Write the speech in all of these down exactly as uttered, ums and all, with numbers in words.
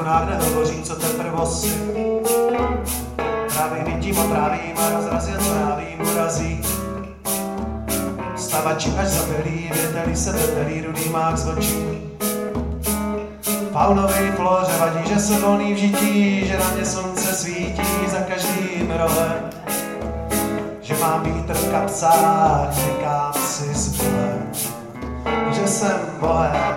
konách nehovořím, co teprve si. Právě vidím a trávím a rozraz jen co já vím urazí. Stavači až zabelí, větelí se vetelí, rudý mák z očí. Faunovi floře vadí, že se volný v žití, že na mě slunce svítí za každým rohem. Že mám vítr v kapsách, říkám si s Bohem, že jsem Bohem.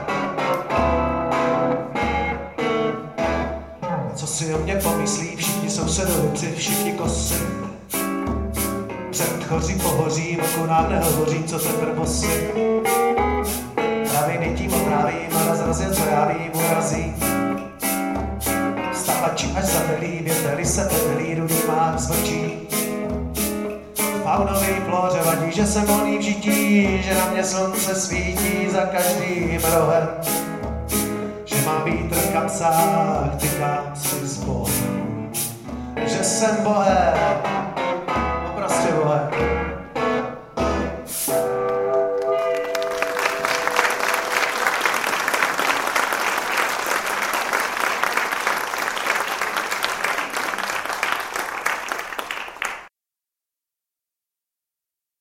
Co si o mě pomyslí, všichni sousedovici, všichni kosy. Předchoří pohořím, o konách nehovořím, co teprve bosy. Praviny tím otrávím a razraz jen co já vím urazí. Stavači až zabelí, věteli se petelí, rudý mák z očí. Faunovi floře vadí, že jsem volný v žití, že na mě slunce svítí za každým rohem. Že mám vítr v kapsách, tykám si s Bohem, že jsem Bohem.